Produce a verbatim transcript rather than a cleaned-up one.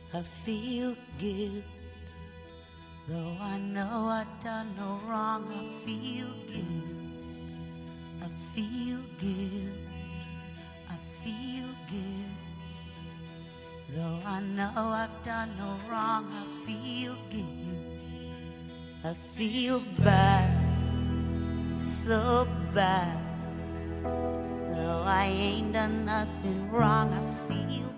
I feel good, though I know I've done no wrong. I feel good, I feel good, I feel good. Though I know I've done no wrong, I feel good. I feel bad, so bad. Though I ain't done nothing wrong, I feel